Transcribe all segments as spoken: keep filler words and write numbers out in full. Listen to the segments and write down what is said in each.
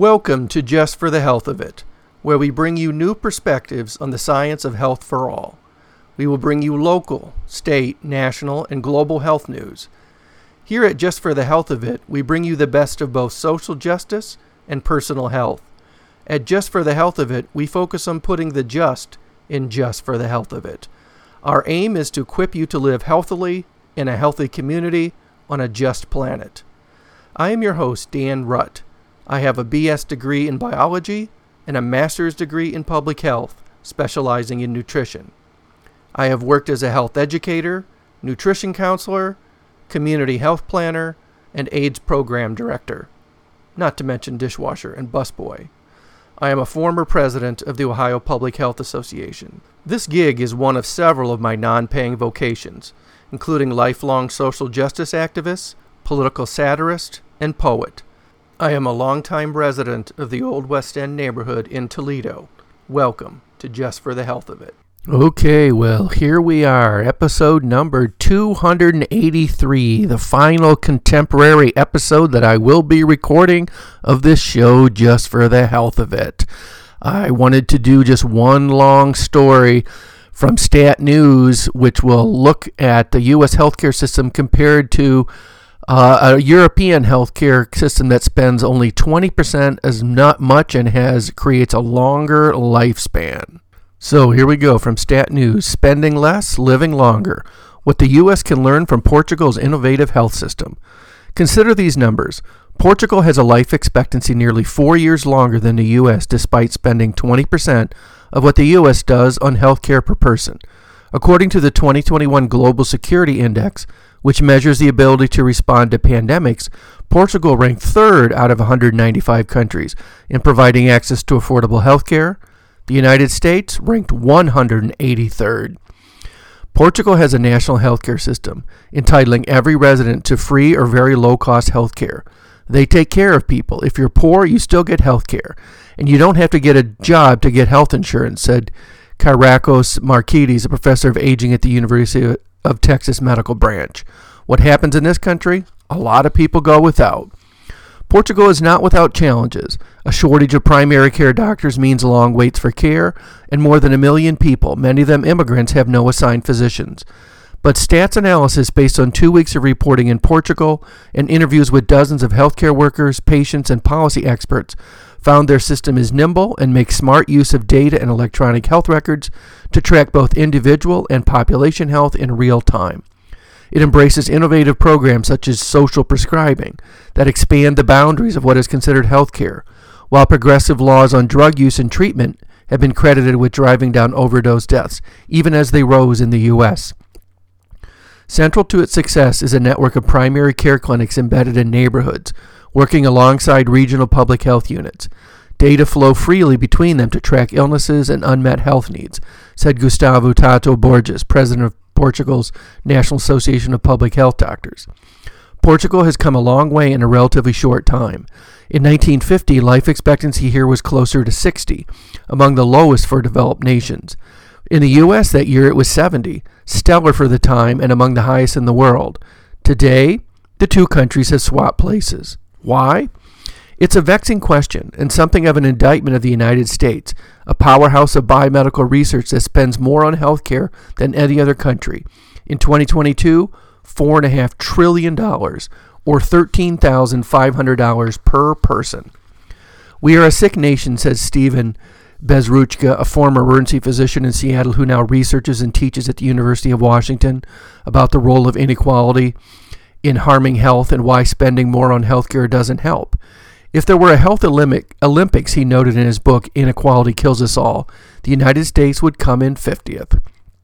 Welcome to Just for the Health of It, where we bring you new perspectives on the science of health for all. We will bring you local, state, national, and global health news. Here at Just for the Health of It, we bring you the best of both social justice and personal health. At Just for the Health of It, we focus on putting the just in just for the health of it. Our aim is to equip you to live healthily in a healthy community on a just planet. I am your host, Dan Rutt. I have a B S degree in biology and a master's degree in public health, specializing in nutrition. I have worked as a health educator, nutrition counselor, community health planner, and AIDS program director, not to mention dishwasher and busboy. I am a former president of the Ohio Public Health Association. This gig is one of several of my non-paying vocations, including lifelong social justice activist, political satirist, and poet. I am a longtime resident of the Old West End neighborhood in Toledo. Welcome to Just for the Health of It. Okay, well, here we are, episode number two hundred eighty-three, the final contemporary episode that I will be recording of this show just for the health of it. I wanted to do just one long story from Stat News, which will look at the U S healthcare system compared to Uh, a European healthcare system that spends only twenty percent as not much and has creates a longer lifespan. So here we go from Stat News. Spending less, living longer. What the U S can learn from Portugal's innovative health system. Consider these numbers. Portugal has a life expectancy nearly four years longer than the U S despite spending twenty percent of what the U S does on healthcare per person. According to the twenty twenty-one Global Security Index, which measures the ability to respond to pandemics, Portugal ranked third out of one hundred ninety-five countries in providing access to affordable health care. The United States ranked one hundred eighty-third. Portugal has a national healthcare system, entitling every resident to free or very low-cost health care. They take care of people. If you're poor, you still get health care, and you don't have to get a job to get health insurance, said Kyriakos Markides, a professor of aging at the University of Texas Medical Branch. What happens in this country? A lot of people go without. Portugal is not without challenges. A shortage of primary care doctors means long waits for care, and more than a million people, many of them immigrants, have no assigned physicians. But Stats analysis based on two weeks of reporting in Portugal and interviews with dozens of healthcare workers, patients, and policy experts found their system is nimble and makes smart use of data and electronic health records to track both individual and population health in real time. It embraces innovative programs such as social prescribing that expand the boundaries of what is considered health care, while progressive laws on drug use and treatment have been credited with driving down overdose deaths, even as they rose in the U S. Central to its success is a network of primary care clinics embedded in neighborhoods, working alongside regional public health units. Data flow freely between them to track illnesses and unmet health needs, said Gustavo Tato Borges, president of Portugal's National Association of Public Health Doctors. Portugal has come a long way in a relatively short time. In nineteen fifty, life expectancy here was closer to sixty, among the lowest for developed nations. In the U S that year, it was seventy, stellar for the time and among the highest in the world. Today, the two countries have swapped places. Why? It's a vexing question and something of an indictment of the United States, a powerhouse of biomedical research that spends more on health care than any other country. In twenty twenty-two, four point five trillion dollars, or thirteen thousand five hundred dollars per person. We are a sick nation, says Stephen Bezruchka, a former emergency physician in Seattle who now researches and teaches at the University of Washington about the role of inequality in harming health and why spending more on healthcare doesn't help. If there were a health Olympic, Olympics, he noted in his book, Inequality Kills Us All, the United States would come in fiftieth.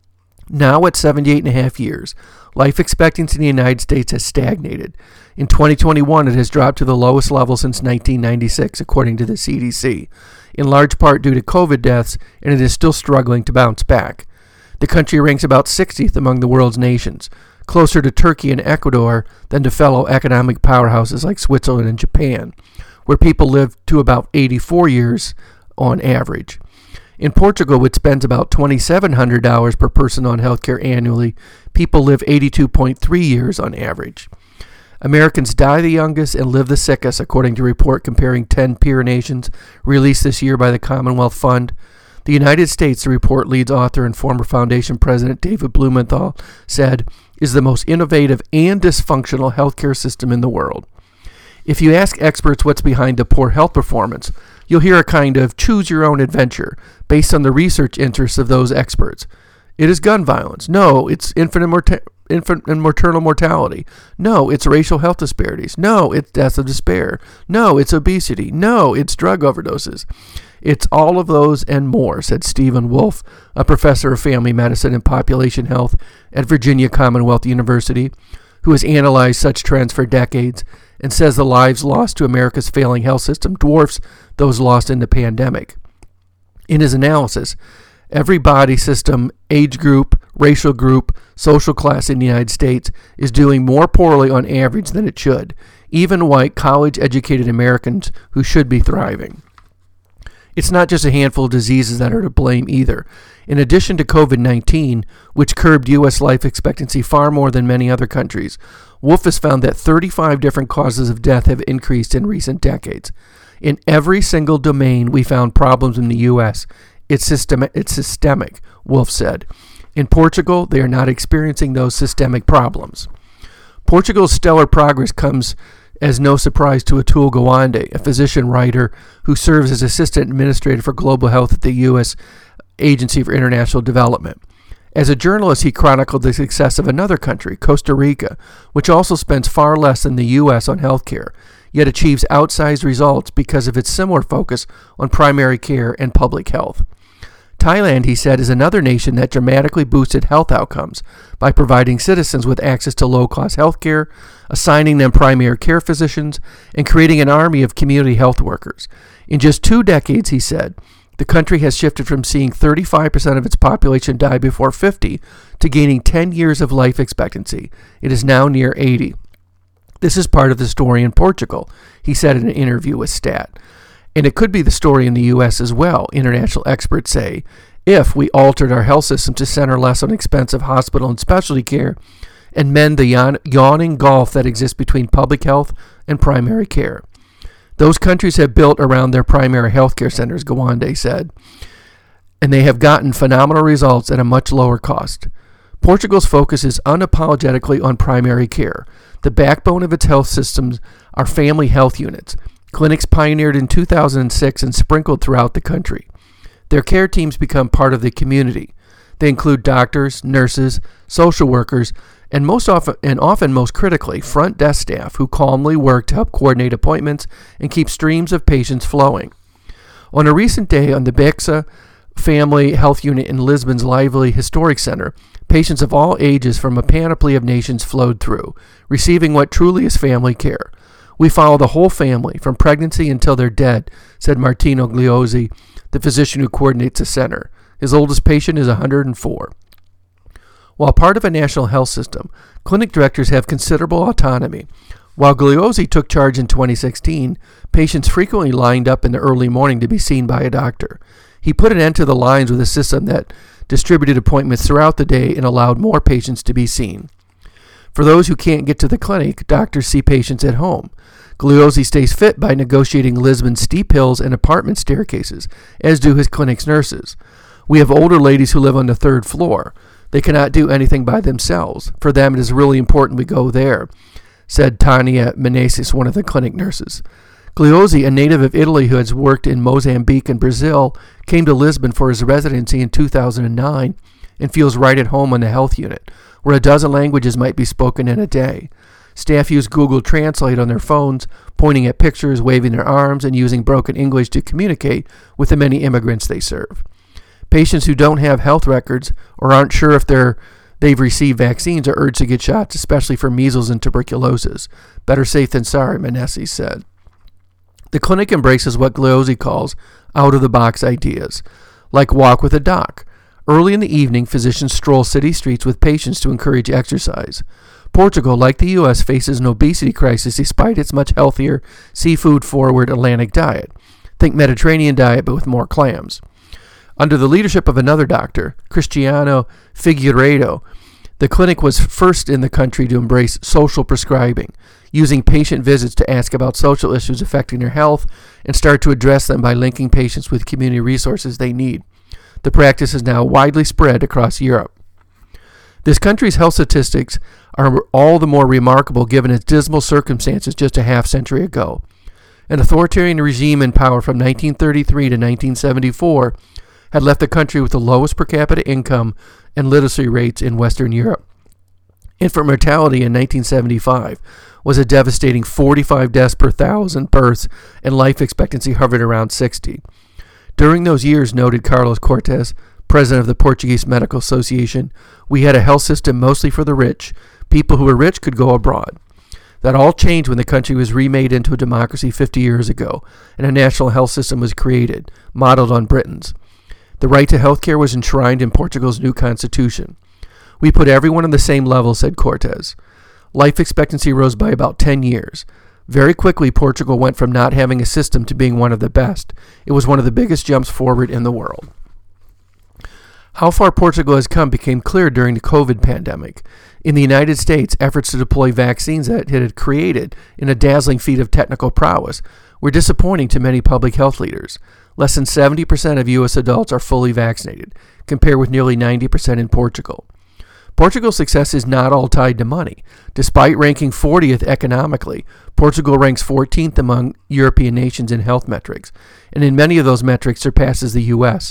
Now at seventy-eight and a half years, life expectancy in the United States has stagnated. In twenty twenty-one, it has dropped to the lowest level since nineteen ninety-six, according to the C D C, in large part due to COVID deaths, and it is still struggling to bounce back. The country ranks about sixtieth among the world's nations, closer to Turkey and Ecuador than to fellow economic powerhouses like Switzerland and Japan, where people live to about eighty-four years on average. In Portugal, which spends about two thousand seven hundred dollars per person on healthcare annually, people live eighty-two point three years on average. Americans die the youngest and live the sickest, according to a report comparing ten peer nations released this year by the Commonwealth Fund. The United States, the report leads author and former foundation president David Blumenthal said, is the most innovative and dysfunctional healthcare system in the world. If you ask experts what's behind the poor health performance, you'll hear a kind of choose-your-own-adventure based on the research interests of those experts. It is gun violence. No, it's infant and, morta- infant and maternal mortality. No, it's racial health disparities. No, it's deaths of despair. No, it's obesity. No, it's drug overdoses. It's all of those and more, said Stephen Wolf, a professor of family medicine and population health at Virginia Commonwealth University, who has analyzed such trends for decades and says the lives lost to America's failing health system dwarfs those lost in the pandemic. In his analysis, every body system, age group, racial group, social class in the United States is doing more poorly on average than it should, even white, college-educated Americans who should be thriving. It's not just a handful of diseases that are to blame either. In addition to covid nineteen, which curbed U S life expectancy far more than many other countries, Wolf has found that thirty-five different causes of death have increased in recent decades. In every single domain we found problems in the U S, it's, system- it's systemic, Wolf said. In Portugal, they are not experiencing those systemic problems. Portugal's stellar progress comes as no surprise to Atul Gawande, a physician-writer who serves as assistant administrator for global health at the U S Agency for International Development. As a journalist, he chronicled the success of another country, Costa Rica, which also spends far less than the U S on healthcare, yet achieves outsized results because of its similar focus on primary care and public health. Thailand, he said, is another nation that dramatically boosted health outcomes by providing citizens with access to low-cost health care, assigning them primary care physicians, and creating an army of community health workers. In just two decades, he said, the country has shifted from seeing thirty-five percent of its population die before fifty to gaining ten years of life expectancy. It is now near eighty. This is part of the story in Portugal, he said in an interview with Stat. And it could be the story in the U S as well, international experts say, if we altered our health system to center less on expensive hospital and specialty care and mend the yawn- yawning gulf that exists between public health and primary care. Those countries have built around their primary health care centers, Gawande said, and they have gotten phenomenal results at a much lower cost. Portugal's focus is unapologetically on primary care. The backbone of its health systems are family health units, clinics pioneered in two thousand six and sprinkled throughout the country. Their care teams become part of the community. They include doctors, nurses, social workers, and most often, and often most critically, front desk staff who calmly work to help coordinate appointments and keep streams of patients flowing. On a recent day on the Bexa Family Health Unit in Lisbon's lively historic center, patients of all ages from a panoply of nations flowed through, receiving what truly is family care. We follow the whole family, from pregnancy until they're dead, said Martino Gliozzi, the physician who coordinates the center. His oldest patient is one hundred four. While part of a national health system, clinic directors have considerable autonomy. While Gliozzi took charge in twenty sixteen, patients frequently lined up in the early morning to be seen by a doctor. He put an end to the lines with a system that distributed appointments throughout the day and allowed more patients to be seen. For those who can't get to the clinic, doctors see patients at home. Gliozzi stays fit by negotiating Lisbon's steep hills and apartment staircases, as do his clinic's nurses. We have older ladies who live on the third floor. They cannot do anything by themselves. For them, it is really important we go there, said Tania Meneses, one of the clinic nurses. Gliozzi, a native of Italy who has worked in Mozambique and Brazil, came to Lisbon for his residency in two thousand nine and feels right at home on the health unit, where a dozen languages might be spoken in a day. Staff use Google Translate on their phones, pointing at pictures, waving their arms, and using broken English to communicate with the many immigrants they serve. Patients who don't have health records or aren't sure if they're, they've received vaccines are urged to get shots, especially for measles and tuberculosis. Better safe than sorry, Meneses said. The clinic embraces what Gliozzi calls out-of-the-box ideas, like walk with a doc. Early in the evening, physicians stroll city streets with patients to encourage exercise. Portugal, like the U S, faces an obesity crisis despite its much healthier, seafood-forward Atlantic diet. Think Mediterranean diet, but with more clams. Under the leadership of another doctor, Cristiano Figueiredo, the clinic was first in the country to embrace social prescribing, using patient visits to ask about social issues affecting their health and start to address them by linking patients with community resources they need. The practice is now widely spread across Europe. This country's health statistics are all the more remarkable given its dismal circumstances just a half century ago. An authoritarian regime in power from nineteen thirty-three to nineteen seventy-four had left the country with the lowest per capita income and literacy rates in Western Europe. Infant mortality in nineteen seventy-five was a devastating forty-five deaths per thousand births, and life expectancy hovered around sixty. During those years, noted Carlos Cortes, president of the Portuguese Medical Association, we had a health system mostly for the rich. People who were rich could go abroad. That all changed when the country was remade into a democracy fifty years ago, and a national health system was created, modeled on Britain's. The right to health care was enshrined in Portugal's new constitution. We put everyone on the same level, said Cortes. Life expectancy rose by about ten years. Very quickly, Portugal went from not having a system to being one of the best. It was one of the biggest jumps forward in the world. How far Portugal has come became clear during the COVID pandemic. In the United States, efforts to deploy vaccines that it had created in a dazzling feat of technical prowess were disappointing to many public health leaders. Less than seventy percent of U S adults are fully vaccinated, compared with nearly ninety percent in Portugal. Portugal's success is not all tied to money. Despite ranking fortieth economically, Portugal ranks fourteenth among European nations in health metrics, and in many of those metrics surpasses the U S.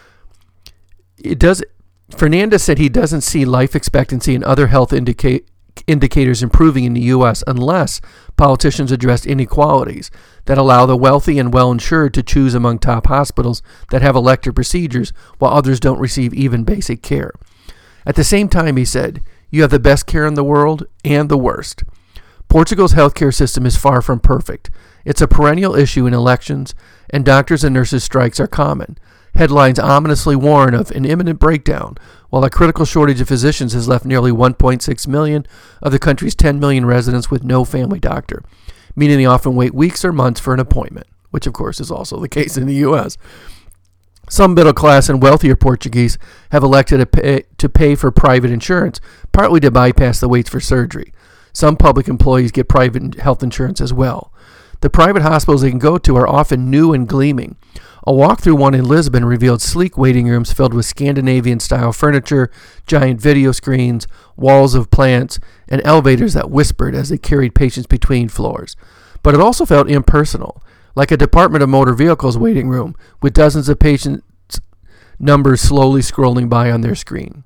It does. Fernandes said he doesn't see life expectancy and other health indica- indicators improving in the U S unless politicians address inequalities that allow the wealthy and well-insured to choose among top hospitals that have elective procedures while others don't receive even basic care. At the same time, he said, you have the best care in the world and the worst. Portugal's healthcare system is far from perfect. It's a perennial issue in elections, and doctors and nurses' strikes are common. Headlines ominously warn of an imminent breakdown, while a critical shortage of physicians has left nearly one point six million of the country's ten million residents with no family doctor, meaning they often wait weeks or months for an appointment, which of course is also the case in the U S. Some middle-class and wealthier Portuguese have elected to pay, to pay for private insurance, partly to bypass the waits for surgery. Some public employees get private health insurance as well. The private hospitals they can go to are often new and gleaming. A walk through one in Lisbon revealed sleek waiting rooms filled with Scandinavian-style furniture, giant video screens, walls of plants, and elevators that whispered as they carried patients between floors. But it also felt impersonal, like a Department of Motor Vehicles waiting room with dozens of patients' numbers slowly scrolling by on their screen.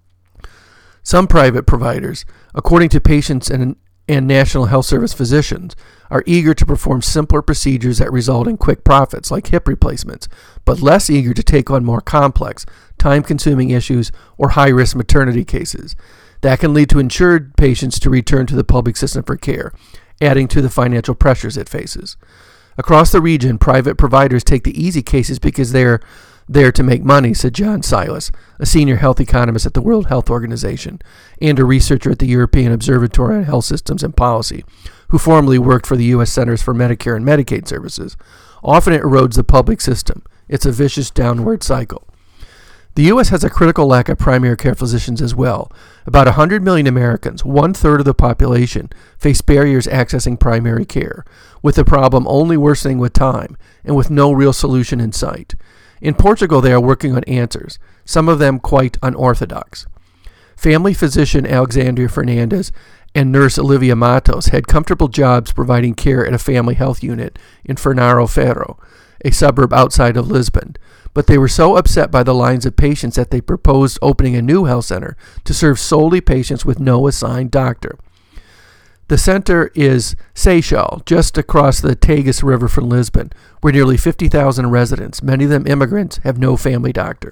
Some private providers, according to patients and, and National Health Service physicians, are eager to perform simpler procedures that result in quick profits, like hip replacements, but less eager to take on more complex, time-consuming issues or high-risk maternity cases. That can lead to insured patients to return to the public system for care, adding to the financial pressures it faces. Across the region, private providers take the easy cases because they're there to make money, said John Silas, a senior health economist at the World Health Organization and a researcher at the European Observatory on Health Systems and Policy, who formerly worked for the U S Centers for Medicare and Medicaid Services. Often it erodes the public system. It's a vicious downward cycle. The U S has a critical lack of primary care physicians as well. About one hundred million Americans, one-third of the population, face barriers accessing primary care, with the problem only worsening with time and with no real solution in sight. In Portugal, they are working on answers, some of them quite unorthodox. Family physician Alexandria Fernandes and nurse Olivia Matos had comfortable jobs providing care at a family health unit in Fernão Ferro, a suburb outside of Lisbon, but they were so upset by the lines of patients that they proposed opening a new health center to serve solely patients with no assigned doctor. The center is Seixal, just across the Tagus River from Lisbon, where nearly fifty thousand residents, many of them immigrants, have no family doctor.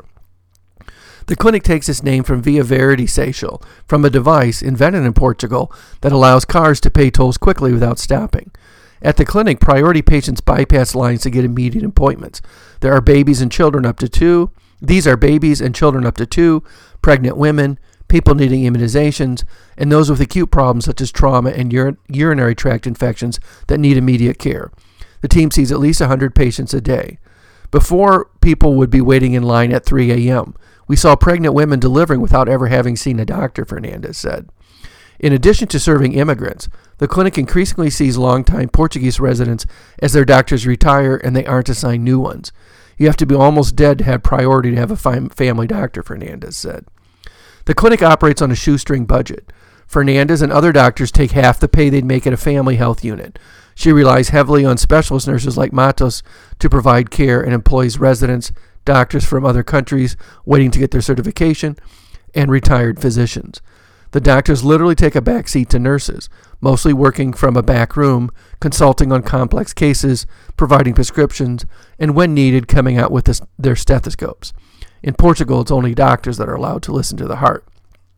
The clinic takes its name from Via Verde Seixal, from a device invented in Portugal that allows cars to pay tolls quickly without stopping. At the clinic, priority patients bypass lines to get immediate appointments. There are babies and children up to two. These are babies and children up to two, pregnant women, people needing immunizations, and those with acute problems such as trauma and ur- urinary tract infections that need immediate care. The team sees at least one hundred patients a day. Before, people would be waiting in line at three a.m. We saw pregnant women delivering without ever having seen a doctor, Fernandes said. In addition to serving immigrants, the clinic increasingly sees longtime Portuguese residents as their doctors retire and they aren't assigned new ones. You have to be almost dead to have priority to have a family doctor, Fernandez said. The clinic operates on a shoestring budget. Fernandez and other doctors take half the pay they'd make at a family health unit. She relies heavily on specialist nurses like Matos to provide care and employs residents, doctors from other countries waiting to get their certification, and retired physicians. The doctors literally take a back seat to nurses, mostly working from a back room, consulting on complex cases, providing prescriptions, and when needed, coming out with this, their stethoscopes. In Portugal, it's only doctors that are allowed to listen to the heart.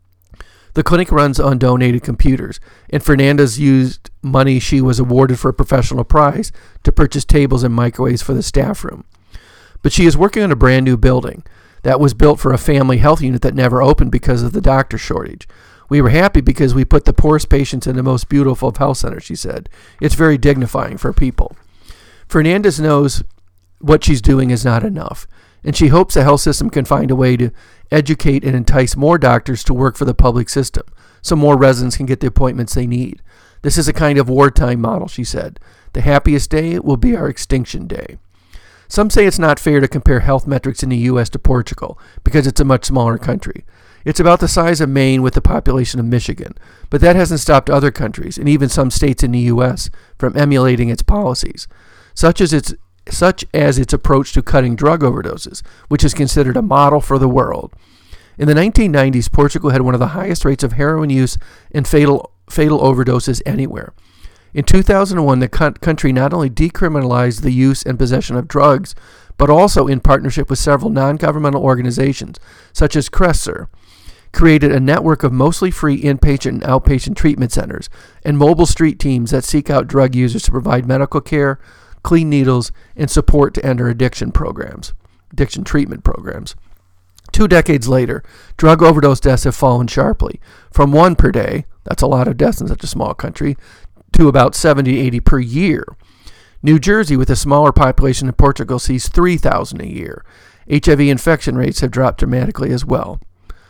The clinic runs on donated computers, and Fernandez used money she was awarded for a professional prize to purchase tables and microwaves for the staff room. But she is working on a brand new building that was built for a family health unit that never opened because of the doctor shortage. We were happy because we put the poorest patients in the most beautiful of health centers, she said. It's very dignifying for people. Fernandez knows what she's doing is not enough, and she hopes the health system can find a way to educate and entice more doctors to work for the public system so more residents can get the appointments they need. This is a kind of wartime model, she said. The happiest day will be our extinction day. Some say it's not fair to compare health metrics in the U S to Portugal because it's a much smaller country. It's about the size of Maine with the population of Michigan, but that hasn't stopped other countries and even some states in the U S from emulating its policies, such as its such as its approach to cutting drug overdoses, which is considered a model for the world. In the nineteen nineties, Portugal had one of the highest rates of heroin use and fatal fatal overdoses anywhere. In two thousand one, the country not only decriminalized the use and possession of drugs, but also, in partnership with several non-governmental organizations, such as Crescer, created a network of mostly free inpatient and outpatient treatment centers and mobile street teams that seek out drug users to provide medical care, clean needles, and support to enter addiction programs, addiction treatment programs. Two decades later, drug overdose deaths have fallen sharply, from one per day, that's a lot of deaths in such a small country, to about seventy to eighty per year. New Jersey, with a smaller population than Portugal, sees three thousand a year. H I V infection rates have dropped dramatically as well.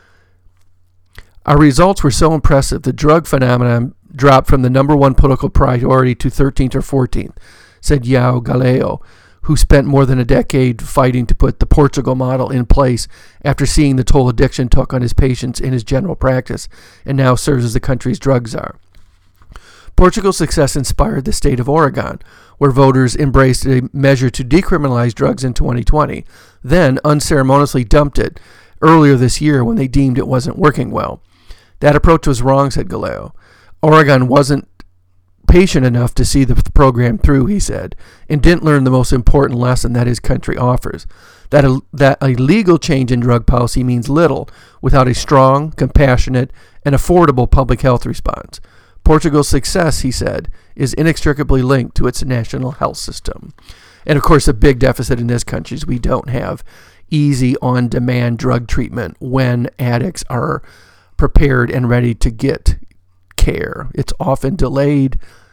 Our results were so impressive, the drug phenomenon dropped from the number one political priority to thirteenth or fourteenth, said João Galego, who spent more than a decade fighting to put the Portugal model in place after seeing the toll addiction took on his patients in his general practice, and now serves as the country's drug czar. Portugal's success inspired the state of Oregon, where voters embraced a measure to decriminalize drugs in twenty twenty, then unceremoniously dumped it earlier this year when they deemed it wasn't working well. That approach was wrong, said Galeo. Oregon wasn't patient enough to see the program through, he said, and didn't learn the most important lesson that his country offers, that a, that a legal change in drug policy means little without a strong, compassionate, and affordable public health response. Portugal's success, he said, is inextricably linked to its national health system. And of course, a big deficit in this country is we don't have easy, on-demand drug treatment when addicts are prepared and ready to get care. It's often delayed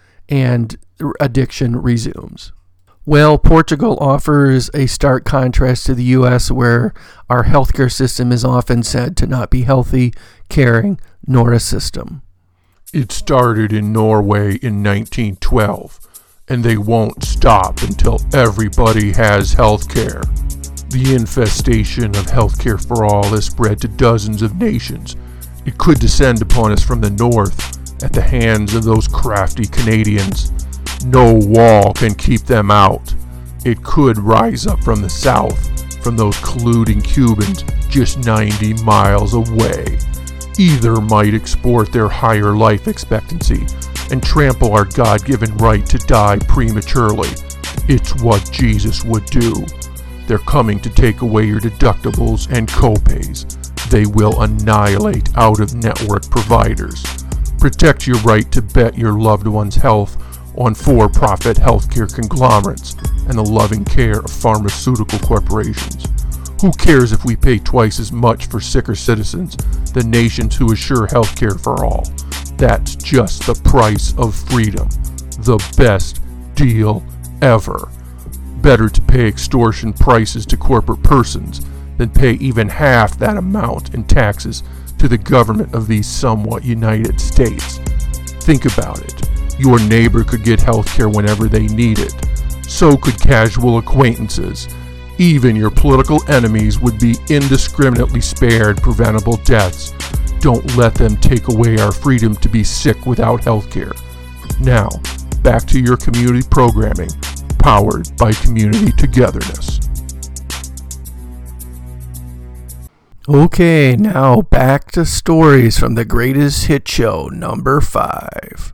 and addiction resumes. Well, Portugal offers a stark contrast to the U S, where our healthcare system is often said to not be healthy, caring, nor a system. It started in Norway in nineteen twelve, and they won't stop until everybody has health care. The infestation of healthcare for all has spread to dozens of nations. It could descend upon us from the north at the hands of those crafty Canadians. No wall can keep them out. It could rise up from the south, from those colluding Cubans just ninety miles away. Either might export their higher life expectancy and trample our God-given right to die prematurely. It's what Jesus would do. They're coming to take away your deductibles and copays. They will annihilate out-of-network providers. Protect your right to bet your loved one's health on for-profit healthcare conglomerates and the loving care of pharmaceutical corporations. Who cares if we pay twice as much for sicker citizens than nations who assure health care for all? That's just the price of freedom. The best deal ever. Better to pay extortion prices to corporate persons than pay even half that amount in taxes to the government of these somewhat United States. Think about it. Your neighbor could get health care whenever they need it. So could casual acquaintances. Even your political enemies would be indiscriminately spared preventable deaths. Don't let them take away our freedom to be sick without health care. Now, back to your community programming, powered by Community Togetherness. Okay, now back to stories from the greatest hit show, number five.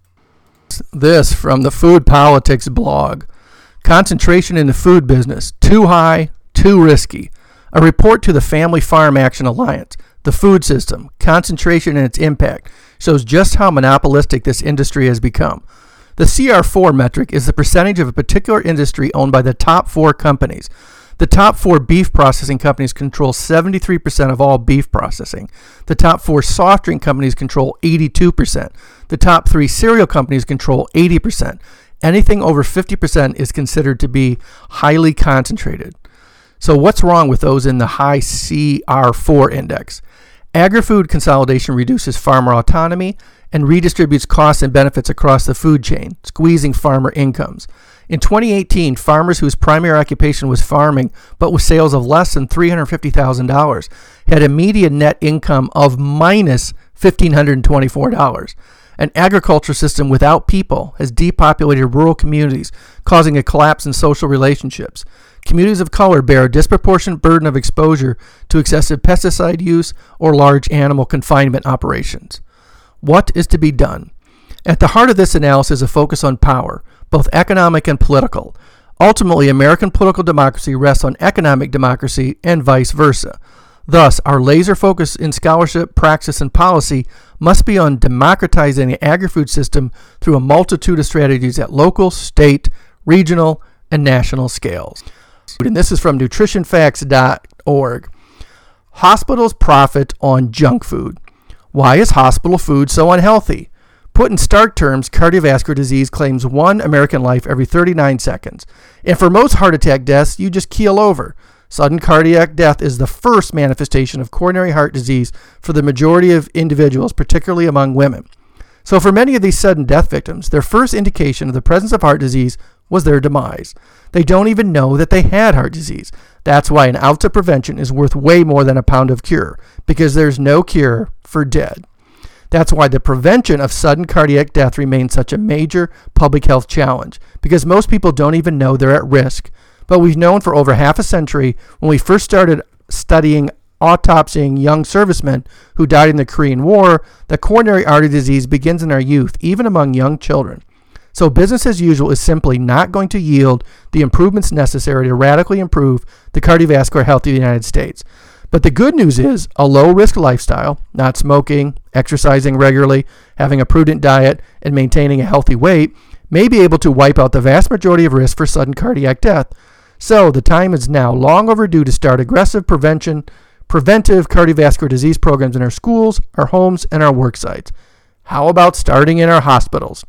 This from the Food Politics blog. Concentration in the food business, too high, too risky. A report to the Family Farm Action Alliance, the food system, concentration and its impact, shows just how monopolistic this industry has become. The C R four metric is the percentage of a particular industry owned by the top four companies. The top four beef processing companies control seventy-three percent of all beef processing. The top four soft drink companies control eighty-two percent. The top three cereal companies control eighty percent. Anything over fifty percent is considered to be highly concentrated. So what's wrong with those in the high C R four index? Agri-food consolidation reduces farmer autonomy and redistributes costs and benefits across the food chain, squeezing farmer incomes. In twenty eighteen, farmers whose primary occupation was farming, but with sales of less than three hundred fifty thousand dollars, had a median net income of minus one thousand five hundred twenty-four dollars. An agriculture system without people has depopulated rural communities, causing a collapse in social relationships. Communities of color bear a disproportionate burden of exposure to excessive pesticide use or large animal confinement operations. What is to be done? At the heart of this analysis is a focus on power, both economic and political. Ultimately, American political democracy rests on economic democracy and vice versa. Thus, our laser focus in scholarship, praxis, and policy must be on democratizing the agri-food system through a multitude of strategies at local, state, regional, and national scales. And this is from nutrition facts dot org. Hospitals profit on junk food. Why is hospital food so unhealthy? Put in stark terms, cardiovascular disease claims one American life every thirty-nine seconds. And for most heart attack deaths, you just keel over. Sudden cardiac death is the first manifestation of coronary heart disease for the majority of individuals, particularly among women. So for many of these sudden death victims, their first indication of the presence of heart disease was their demise. They don't even know that they had heart disease. That's why an ounce of prevention is worth way more than a pound of cure, because there's no cure for dead. That's why the prevention of sudden cardiac death remains such a major public health challenge, because most people don't even know they're at risk. But we've known for over half a century, when we first started studying autopsying young servicemen who died in the Korean War, that coronary artery disease begins in our youth, even among young children. So business as usual is simply not going to yield the improvements necessary to radically improve the cardiovascular health of the United States. But the good news is a low-risk lifestyle, not smoking, exercising regularly, having a prudent diet, and maintaining a healthy weight, may be able to wipe out the vast majority of risk for sudden cardiac death. So the time is now long overdue to start aggressive prevention, preventive cardiovascular disease programs in our schools, our homes, and our work sites. How about starting in our hospitals?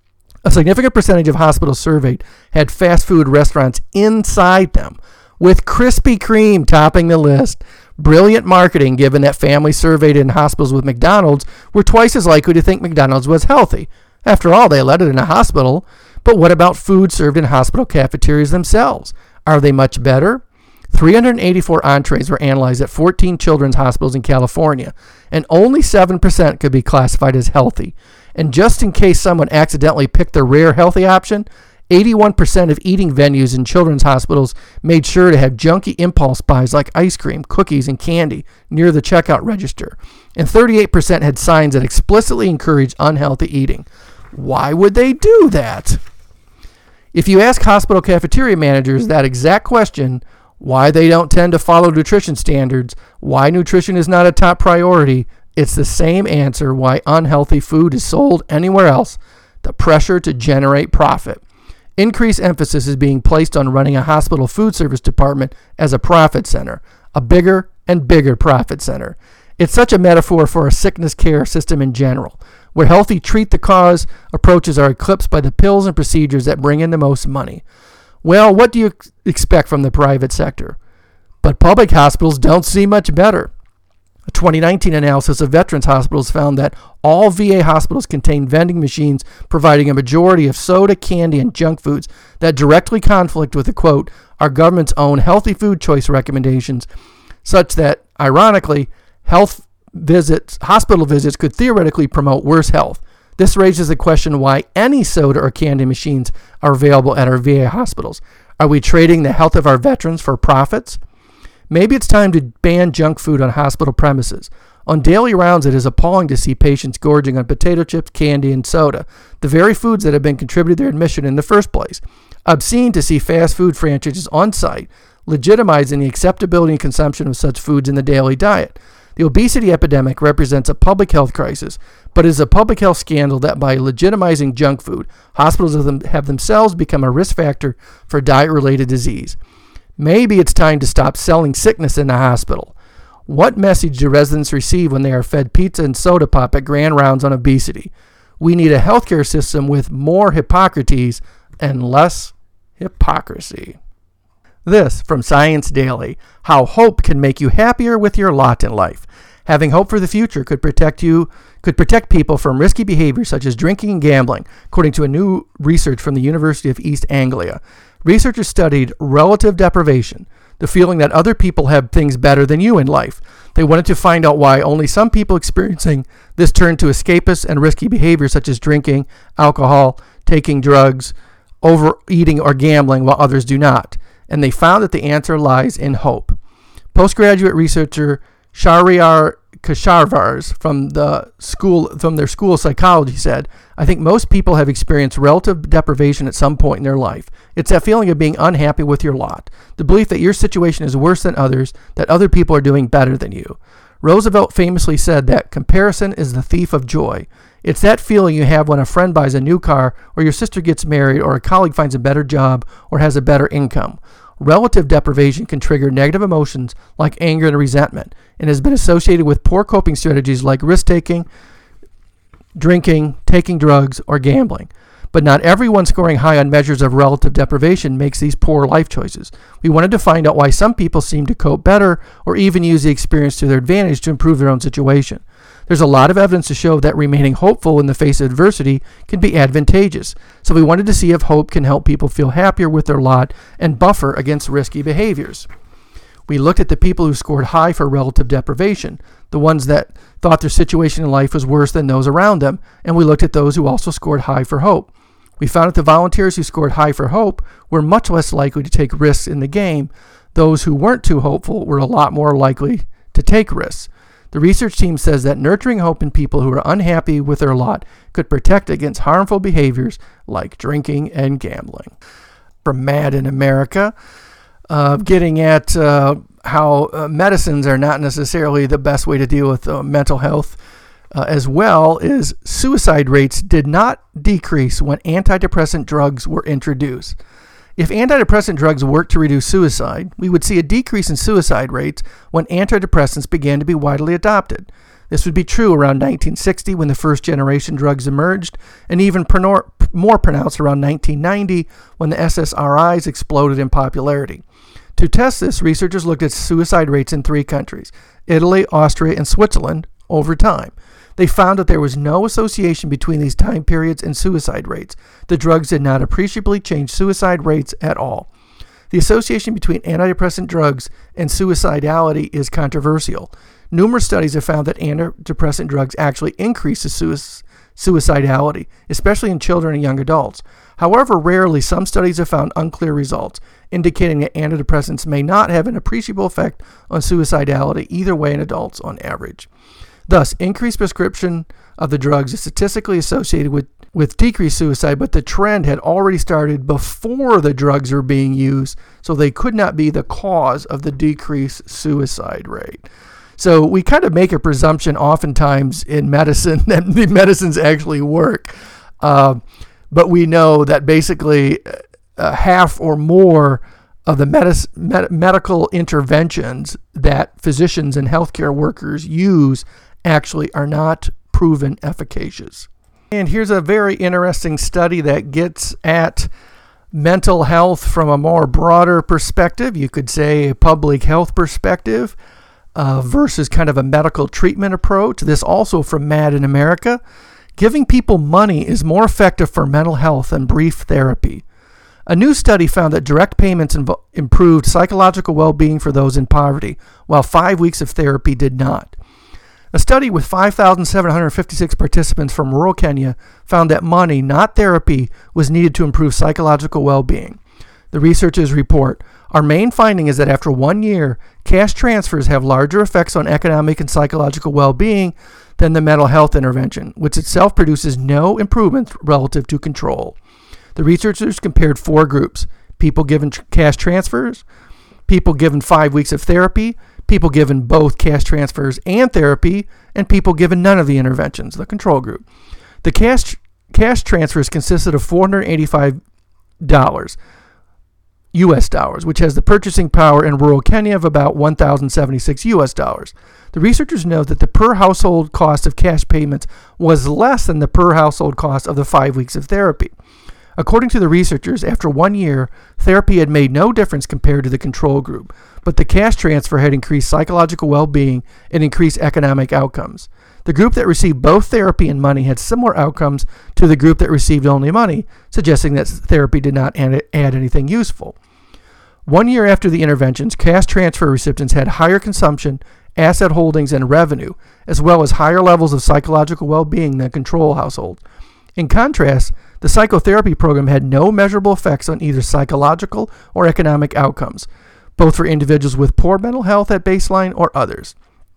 A significant percentage of hospitals surveyed had fast food restaurants inside them, with Krispy Kreme topping the list. Brilliant marketing, given that families surveyed in hospitals with McDonald's were twice as likely to think McDonald's was healthy. After all, they let it in a hospital. But what about food served in hospital cafeterias themselves? Are they much better? three hundred eighty-four entrees were analyzed at fourteen children's hospitals in California, and only seven percent could be classified as healthy. And just in case someone accidentally picked the rare healthy option, eighty-one percent of eating venues in children's hospitals made sure to have junky impulse buys like ice cream, cookies, and candy near the checkout register. And thirty-eight percent had signs that explicitly encouraged unhealthy eating. Why would they do that? If you ask hospital cafeteria managers that exact question, why they don't tend to follow nutrition standards, why nutrition is not a top priority, it's the same answer why unhealthy food is sold anywhere else: the pressure to generate profit. Increased emphasis is being placed on running a hospital food service department as a profit center, a bigger and bigger profit center. It's such a metaphor for a sickness care system in general, where healthy treat the cause approaches are eclipsed by the pills and procedures that bring in the most money. Well, what do you expect from the private sector? But public hospitals don't seem much better. A twenty nineteen analysis of veterans hospitals found that all V A hospitals contain vending machines providing a majority of soda, candy, and junk foods that directly conflict with the, quote, our government's own healthy food choice recommendations, such that, ironically, health visits, hospital visits could theoretically promote worse health. This raises the question why any soda or candy machines are available at our V A hospitals. Are we trading the health of our veterans for profits? Maybe it's time to ban junk food on hospital premises. On daily rounds, it is appalling to see patients gorging on potato chips, candy, and soda, the very foods that have been contributed to their admission in the first place. Obscene to see fast food franchises on site legitimizing the acceptability and consumption of such foods in the daily diet. The obesity epidemic represents a public health crisis, but it is a public health scandal that by legitimizing junk food, hospitals have themselves become a risk factor for diet-related disease. Maybe it's time to stop selling sickness in the hospital. What message do residents receive when they are fed pizza and soda pop at grand rounds on obesity? We need a healthcare system with more Hippocrates and less hypocrisy. This from Science Daily, how hope can make you happier with your lot in life. Having hope for the future could protect you, could protect people from risky behaviors such as drinking and gambling, according to a new research from the University of East Anglia. Researchers studied relative deprivation, the feeling that other people have things better than you in life. They wanted to find out why only some people experiencing this turn to escapist and risky behaviors such as drinking, alcohol, taking drugs, overeating, or gambling, while others do not. And they found that the answer lies in hope. Postgraduate researcher Shahryar Kasharvars from the school from their school of psychology said, I think most people have experienced relative deprivation at some point in their life. It's that feeling of being unhappy with your lot, the belief that your situation is worse than others, that other people are doing better than you. Roosevelt famously said that comparison is the thief of joy. It's that feeling you have when a friend buys a new car, or your sister gets married, or a colleague finds a better job, or has a better income. Relative deprivation can trigger negative emotions like anger and resentment, and has been associated with poor coping strategies like risk-taking, drinking, taking drugs, or gambling. But not everyone scoring high on measures of relative deprivation makes these poor life choices. We wanted to find out why some people seem to cope better or even use the experience to their advantage to improve their own situation. There's a lot of evidence to show that remaining hopeful in the face of adversity can be advantageous. So we wanted to see if hope can help people feel happier with their lot and buffer against risky behaviors. We looked at the people who scored high for relative deprivation, the ones that thought their situation in life was worse than those around them, and we looked at those who also scored high for hope. We found that the volunteers who scored high for hope were much less likely to take risks in the game. Those who weren't too hopeful were a lot more likely to take risks. The research team says that nurturing hope in people who are unhappy with their lot could protect against harmful behaviors like drinking and gambling. From Mad in America, uh, getting at uh, how uh, medicines are not necessarily the best way to deal with uh, mental health uh, as well, is suicide rates did not decrease when antidepressant drugs were introduced. If antidepressant drugs work to reduce suicide, we would see a decrease in suicide rates when antidepressants began to be widely adopted. This would be true around nineteen sixty when the first generation drugs emerged, and even more pronounced around nineteen ninety when the S S R Is exploded in popularity. To test this, researchers looked at suicide rates in three countries, Italy, Austria, and Switzerland, over time. They found that there was no association between these time periods and suicide rates. The drugs did not appreciably change suicide rates at all. The association between antidepressant drugs and suicidality is controversial. Numerous studies have found that antidepressant drugs actually increase the sui- suicidality, especially in children and young adults. However, rarely some studies have found unclear results, indicating that antidepressants may not have an appreciable effect on suicidality either way in adults on average. Thus, increased prescription of the drugs is statistically associated with, with decreased suicide, but the trend had already started before the drugs were being used, so they could not be the cause of the decreased suicide rate. So we kind of make a presumption oftentimes in medicine that the medicines actually work, uh, but we know that basically uh, half or more of the medis- med- medical interventions that physicians and healthcare workers use actually are not proven efficacious. And here's a very interesting study that gets at mental health from a more broader perspective. You could say a public health perspective. uh, versus kind of a medical treatment approach. This also from Mad in America. Giving people money is more effective for mental health than brief therapy. A new study found that direct payments inv- improved psychological well-being for those in poverty, while five weeks of therapy did not. A study with five thousand seven hundred fifty-six participants from rural Kenya found that money, not therapy, was needed to improve psychological well-being. The researchers report, our main finding is that after one year, cash transfers have larger effects on economic and psychological well-being than the mental health intervention, which itself produces no improvement relative to control. The researchers compared four groups: people given tr- cash transfers, people given five weeks of therapy, people given both cash transfers and therapy, and people given none of the interventions, the control group. The cash cash transfers consisted of four hundred eighty-five dollars U S dollars, which has the purchasing power in rural Kenya of about one thousand seventy-six U S dollars. The researchers note that the per household cost of cash payments was less than the per household cost of the five weeks of therapy. According to the researchers, after one year, therapy had made no difference compared to the control group, but the cash transfer had increased psychological well-being and increased economic outcomes. The group that received both therapy and money had similar outcomes to the group that received only money, suggesting that therapy did not add anything useful. One year after the interventions, cash transfer recipients had higher consumption, asset holdings, and revenue, as well as higher levels of psychological well-being than control households. In contrast, the psychotherapy program had no measurable effects on either psychological or economic outcomes, both for individuals with poor mental health at baseline or others.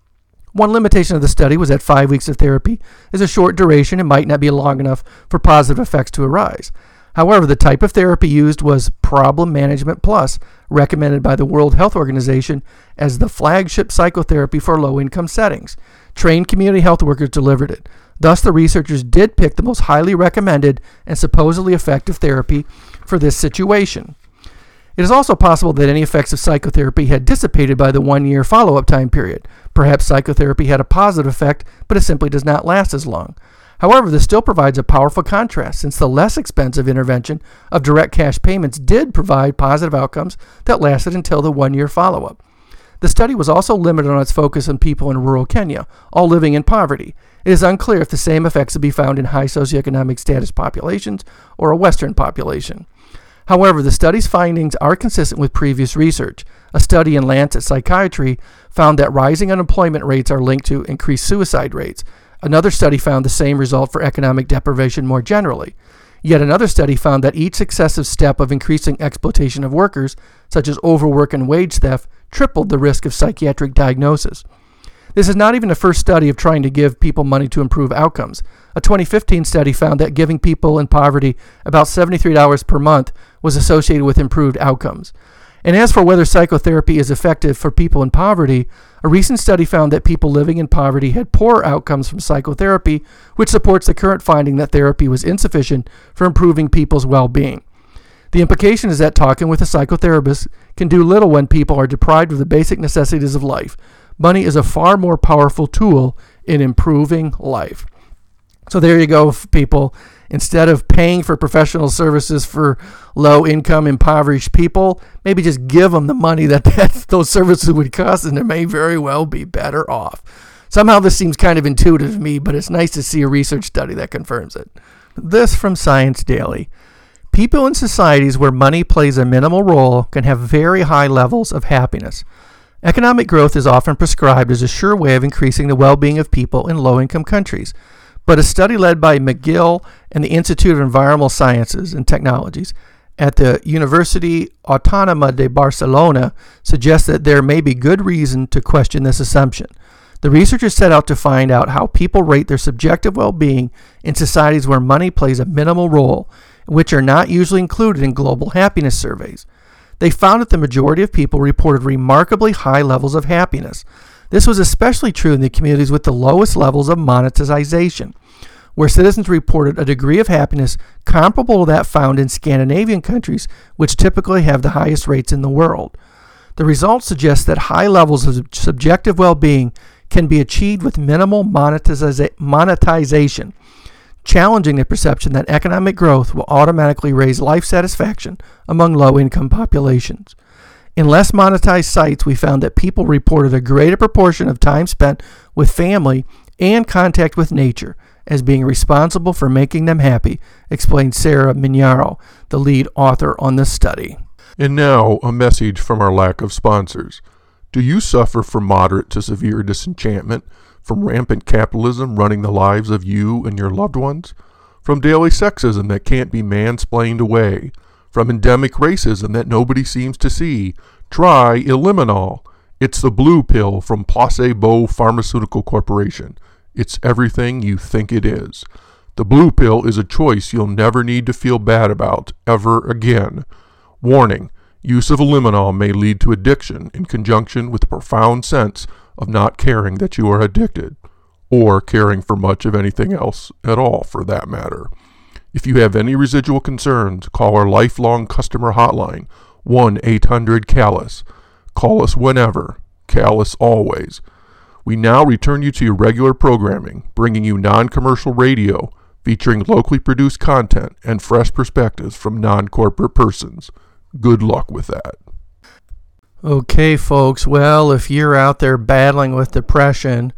One limitation of the study was that five weeks of therapy is a short duration and might not be long enough for positive effects to arise. However, the type of therapy used was Problem Management Plus, recommended by the World Health Organization as the flagship psychotherapy for low-income settings. Trained community health workers delivered it. Thus, the researchers did pick the most highly recommended and supposedly effective therapy for this situation. It is also possible that any effects of psychotherapy had dissipated by the one-year follow-up time period. Perhaps psychotherapy had a positive effect, but it simply does not last as long. However, this still provides a powerful contrast, since the less expensive intervention of direct cash payments did provide positive outcomes that lasted until the one-year follow-up. The study was also limited on its focus on people in rural Kenya, all living in poverty. It is unclear if the same effects would be found in high socioeconomic status populations or a Western population. However, the study's findings are consistent with previous research. A study in Lancet Psychiatry found that rising unemployment rates are linked to increased suicide rates. Another study found the same result for economic deprivation more generally. Yet another study found that each successive step of increasing exploitation of workers, such as overwork and wage theft, tripled the risk of psychiatric diagnosis. This is not even the first study of trying to give people money to improve outcomes. A twenty fifteen study found that giving people in poverty about seventy-three dollars per month was associated with improved outcomes. And as for whether psychotherapy is effective for people in poverty, a recent study found that people living in poverty had poorer outcomes from psychotherapy, which supports the current finding that therapy was insufficient for improving people's well-being. The implication is that talking with a psychotherapist can do little when people are deprived of the basic necessities of life. Money is a far more powerful tool in improving life. So there you go, people. Instead of paying for professional services for low-income, impoverished people, maybe just give them the money that, that those services would cost, and they may very well be better off. Somehow this seems kind of intuitive to me, but it's nice to see a research study that confirms it. This from Science Daily. People in societies where money plays a minimal role can have very high levels of happiness. Economic growth is often prescribed as a sure way of increasing the well-being of people in low-income countries. But a study led by McGill and the Institute of Environmental Sciences and Technologies at the University Autónoma de Barcelona suggests that there may be good reason to question this assumption. The researchers set out to find out how people rate their subjective well-being in societies where money plays a minimal role, which are not usually included in global happiness surveys. They found that the majority of people reported remarkably high levels of happiness. This was especially true in the communities with the lowest levels of monetization, where citizens reported a degree of happiness comparable to that found in Scandinavian countries, which typically have the highest rates in the world. The results suggest that high levels of subjective well-being can be achieved with minimal monetiza- monetization, challenging the perception that economic growth will automatically raise life satisfaction among low-income populations. In less monetized sites, we found that people reported a greater proportion of time spent with family and contact with nature as being responsible for making them happy, explained Sarah Mignaro, the lead author on this study. And now, a message from our lack of sponsors. Do you suffer from moderate to severe disenchantment from rampant capitalism running the lives of you and your loved ones? From daily sexism that can't be mansplained away? From endemic racism that nobody seems to see? Try Eliminol. It's the blue pill from Placebo Pharmaceutical Corporation. It's everything you think it is. The blue pill is a choice you'll never need to feel bad about ever again. Warning, use of Eliminol may lead to addiction in conjunction with a profound sense of not caring that you are addicted, or caring for much of anything else at all for that matter. If you have any residual concerns, call our lifelong customer hotline, one eight hundred callus. Call us whenever, callus always. We now return you to your regular programming, bringing you non-commercial radio, featuring locally produced content and fresh perspectives from non-corporate persons. Good luck with that. Okay, folks, well, if you're out there battling with depression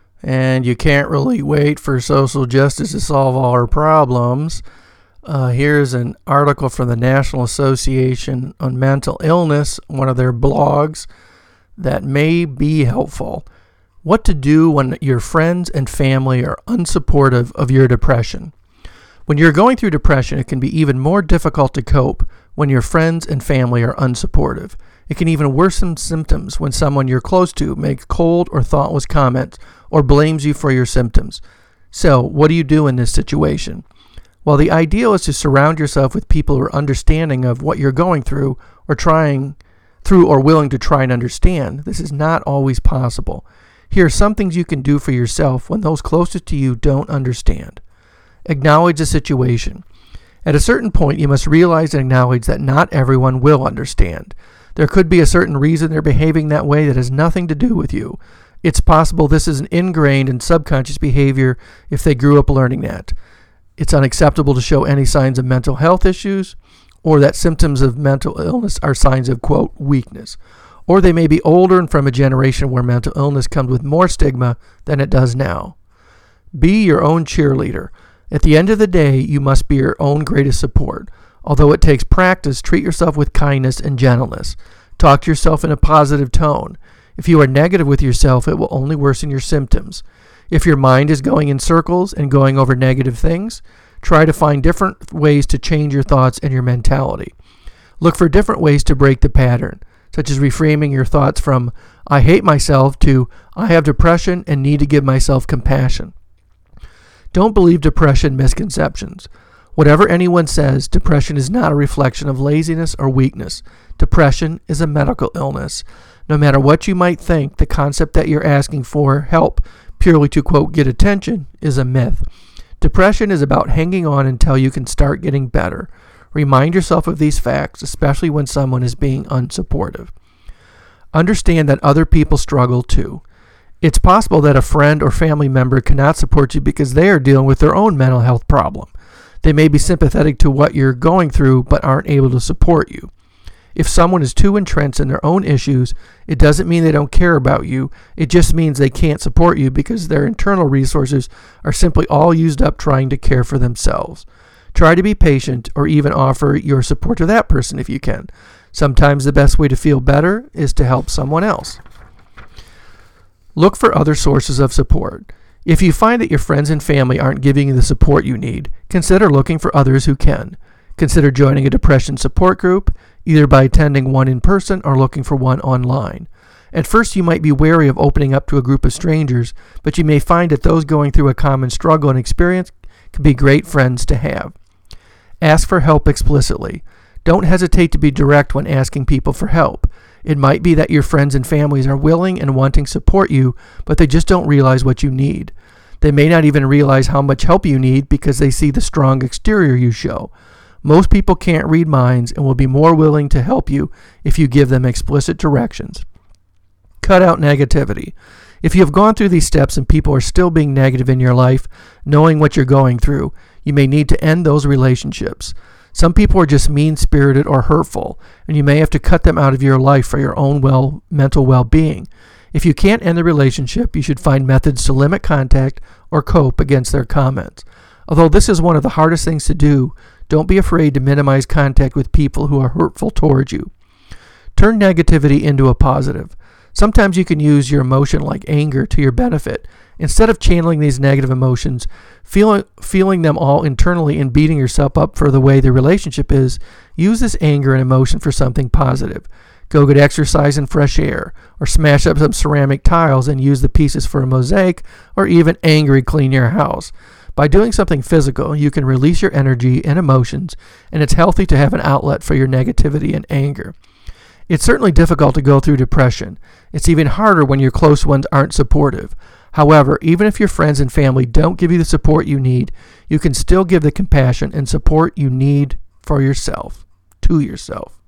and you can't really wait for social justice to solve all our problems, uh, here's an article from the National Association on Mental Illness, one of their blogs, that may be helpful. What to do when your friends and family are unsupportive of your depression. When you're going through depression, it can be even more difficult to cope when your friends and family are unsupportive. It can even worsen symptoms when someone you're close to makes cold or thoughtless comments or blames you for your symptoms. So, what do you do in this situation? Well, the ideal is to surround yourself with people who are understanding of what you're going through or trying through or willing to try and understand. This is not always possible. Here are some things you can do for yourself when those closest to you don't understand. Acknowledge the situation. At a certain point, you must realize and acknowledge that not everyone will understand. There could be a certain reason they're behaving that way that has nothing to do with you. It's possible this is an ingrained and subconscious behavior if they grew up learning that. It's unacceptable to show any signs of mental health issues, or that symptoms of mental illness are signs of, quote, weakness. Or they may be older and from a generation where mental illness comes with more stigma than it does now. Be your own cheerleader. At the end of the day, you must be your own greatest support. Although it takes practice, treat yourself with kindness and gentleness. Talk to yourself in a positive tone. If you are negative with yourself, it will only worsen your symptoms. If your mind is going in circles and going over negative things, try to find different ways to change your thoughts and your mentality. Look for different ways to break the pattern, such as reframing your thoughts from, I hate myself, to, I have depression and need to give myself compassion. Don't believe depression misconceptions. Whatever anyone says, depression is not a reflection of laziness or weakness. Depression is a medical illness. No matter what you might think, the concept that you're asking for help purely to, quote, get attention is a myth. Depression is about hanging on until you can start getting better. Remind yourself of these facts, especially when someone is being unsupportive. Understand that other people struggle too. It's possible that a friend or family member cannot support you because they are dealing with their own mental health problem. They may be sympathetic to what you're going through but aren't able to support you. If someone is too entrenched in their own issues, it doesn't mean they don't care about you. It just means they can't support you because their internal resources are simply all used up trying to care for themselves. Try to be patient or even offer your support to that person if you can. Sometimes the best way to feel better is to help someone else. Look for other sources of support. If you find that your friends and family aren't giving you the support you need, consider looking for others who can. Consider joining a depression support group, either by attending one in person or looking for one online. At first, you might be wary of opening up to a group of strangers, but you may find that those going through a common struggle and experience can be great friends to have. Ask for help explicitly. Don't hesitate to be direct when asking people for help. It might be that your friends and families are willing and wanting to support you, but they just don't realize what you need. They may not even realize how much help you need because they see the strong exterior you show. Most people can't read minds and will be more willing to help you if you give them explicit directions. Cut out negativity. If you have gone through these steps and people are still being negative in your life, knowing what you're going through, you may need to end those relationships. Some people are just mean-spirited or hurtful, and you may have to cut them out of your life for your own well mental well-being. If you can't end the relationship, you should find methods to limit contact or cope against their comments. Although this is one of the hardest things to do, don't be afraid to minimize contact with people who are hurtful towards you. Turn negativity into a positive. Sometimes you can use your emotion like anger to your benefit. Instead of channeling these negative emotions, feeling, feeling them all internally and beating yourself up for the way the relationship is, use this anger and emotion for something positive. Go get exercise and fresh air, or smash up some ceramic tiles and use the pieces for a mosaic, or even angry clean your house. By doing something physical, you can release your energy and emotions, and it's healthy to have an outlet for your negativity and anger. It's certainly difficult to go through depression. It's even harder when your close ones aren't supportive. However, even if your friends and family don't give you the support you need, you can still give the compassion and support you need for yourself, to yourself.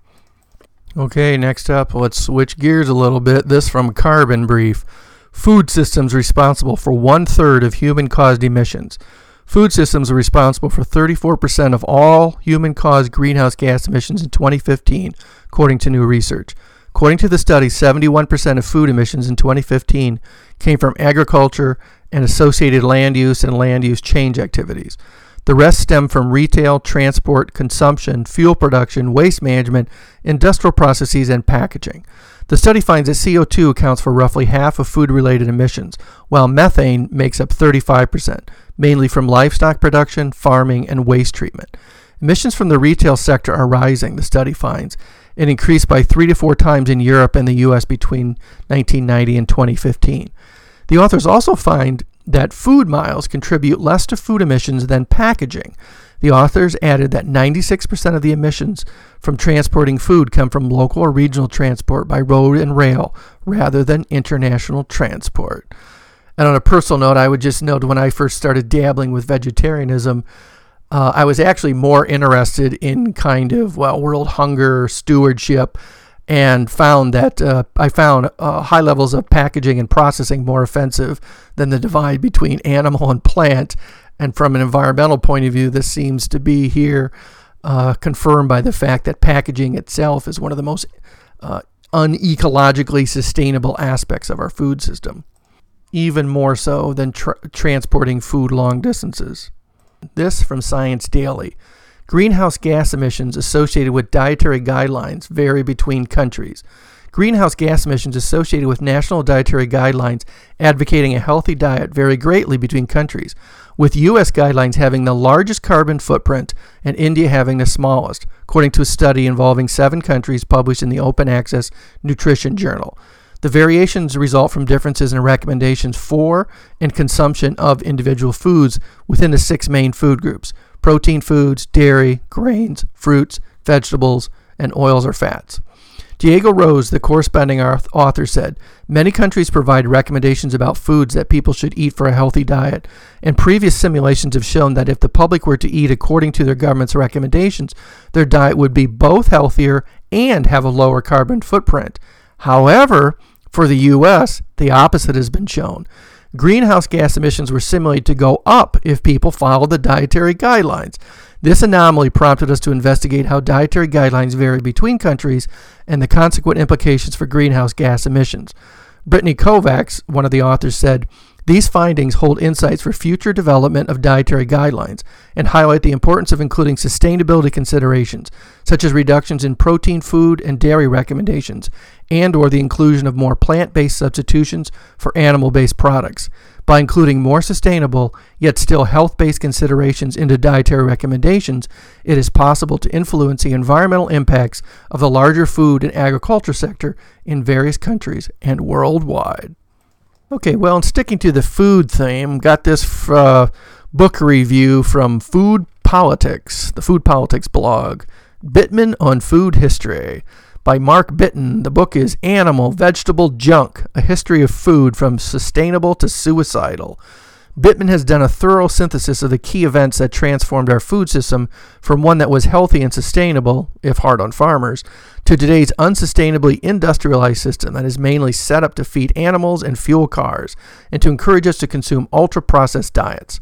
Okay, next up, let's switch gears a little bit. This from Carbon Brief. Food systems responsible for one-third of human-caused emissions. Food systems are responsible for thirty-four percent of all human-caused greenhouse gas emissions in twenty fifteen, according to new research. According to the study, seventy-one percent of food emissions in twenty fifteen came from agriculture and associated land use and land use change activities. The rest stem from retail, transport, consumption, fuel production, waste management, industrial processes, and packaging. The study finds that C O two accounts for roughly half of food-related emissions, while methane makes up thirty-five percent, mainly from livestock production, farming, and waste treatment. Emissions from the retail sector are rising, the study finds, and increased by three to four times in Europe and the U S between nineteen ninety and twenty fifteen. The authors also find that food miles contribute less to food emissions than packaging. The authors added that ninety-six percent of the emissions from transporting food come from local or regional transport by road and rail rather than international transport. And on a personal note, I would just note when I first started dabbling with vegetarianism, uh, I was actually more interested in kind of, well, world hunger stewardship, and found that uh, I found uh, high levels of packaging and processing more offensive than the divide between animal and plant. And from an environmental point of view, this seems to be here uh, confirmed by the fact that packaging itself is one of the most uh, unecologically sustainable aspects of our food system, even more so than tra- transporting food long distances. This from Science Daily. Greenhouse gas emissions associated with dietary guidelines vary between countries. Greenhouse gas emissions associated with national dietary guidelines advocating a healthy diet vary greatly between countries, with U S guidelines having the largest carbon footprint and India having the smallest, according to a study involving seven countries published in the Open Access Nutrition Journal. The variations result from differences in recommendations for and consumption of individual foods within the six main food groups: protein foods, dairy, grains, fruits, vegetables, and oils or fats. Diego Rose, the corresponding author, said, many countries provide recommendations about foods that people should eat for a healthy diet, and previous simulations have shown that if the public were to eat according to their government's recommendations, their diet would be both healthier and have a lower carbon footprint. However, for the U S, the opposite has been shown. Greenhouse gas emissions were simulated to go up if people followed the dietary guidelines. This anomaly prompted us to investigate how dietary guidelines vary between countries and the consequent implications for greenhouse gas emissions. Brittany Kovacs, one of the authors, said, these findings hold insights for future development of dietary guidelines and highlight the importance of including sustainability considerations, such as reductions in protein food and dairy recommendations, and or the inclusion of more plant-based substitutions for animal-based products. By including more sustainable, yet still health-based considerations into dietary recommendations, it is possible to influence the environmental impacts of the larger food and agriculture sector in various countries and worldwide. Okay, well, and sticking to the food theme, got this uh, book review from Food Politics, the Food Politics blog, Bittman on Food History, by Mark Bitton. The book is Animal Vegetable Junk, A History of Food from Sustainable to Suicidal. Bittman has done a thorough synthesis of the key events that transformed our food system from one that was healthy and sustainable, if hard on farmers, to today's unsustainably industrialized system that is mainly set up to feed animals and fuel cars, and to encourage us to consume ultra-processed diets.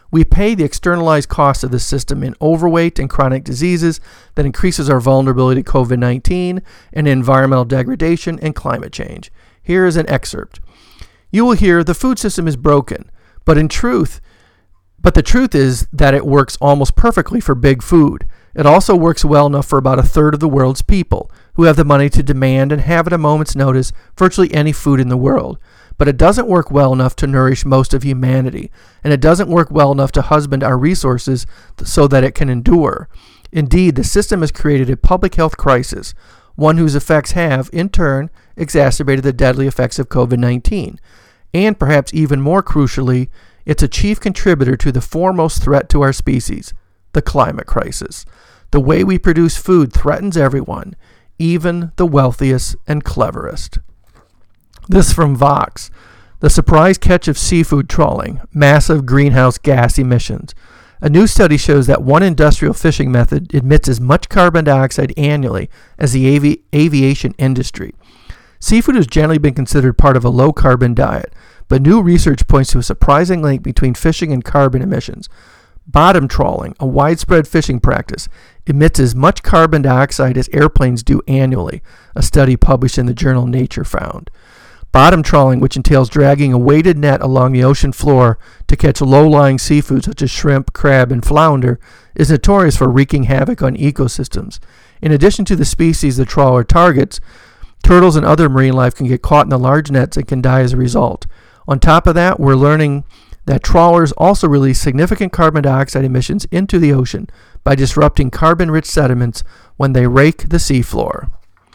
We pay the externalized cost of this system in overweight and chronic diseases that increases our vulnerability to covid nineteen and environmental degradation and climate change. Here is an excerpt. You will hear the food system is broken, but in truth, but the truth is that it works almost perfectly for big food. It also works well enough for about a third of the world's people, who have the money to demand and have at a moment's notice virtually any food in the world. But it doesn't work well enough to nourish most of humanity, and it doesn't work well enough to husband our resources so that it can endure. Indeed, the system has created a public health crisis, one whose effects have, in turn, exacerbated the deadly effects of covid nineteen. And perhaps even more crucially, it's a chief contributor to the foremost threat to our species, the climate crisis. The way we produce food threatens everyone, even the wealthiest and cleverest. This from Vox. The surprise catch of seafood trawling, massive greenhouse gas emissions. A new study shows that one industrial fishing method emits as much carbon dioxide annually as the avi- aviation industry. Seafood has generally been considered part of a low-carbon diet, but new research points to a surprising link between fishing and carbon emissions. Bottom trawling, a widespread fishing practice, emits as much carbon dioxide as airplanes do annually, a study published in the journal Nature found. Bottom trawling, which entails dragging a weighted net along the ocean floor to catch low-lying seafood such as shrimp, crab, and flounder, is notorious for wreaking havoc on ecosystems. In addition to the species the trawler targets, turtles and other marine life can get caught in the large nets and can die as a result. On top of that, we're learning that trawlers also release significant carbon dioxide emissions into the ocean by disrupting carbon-rich sediments when they rake the seafloor.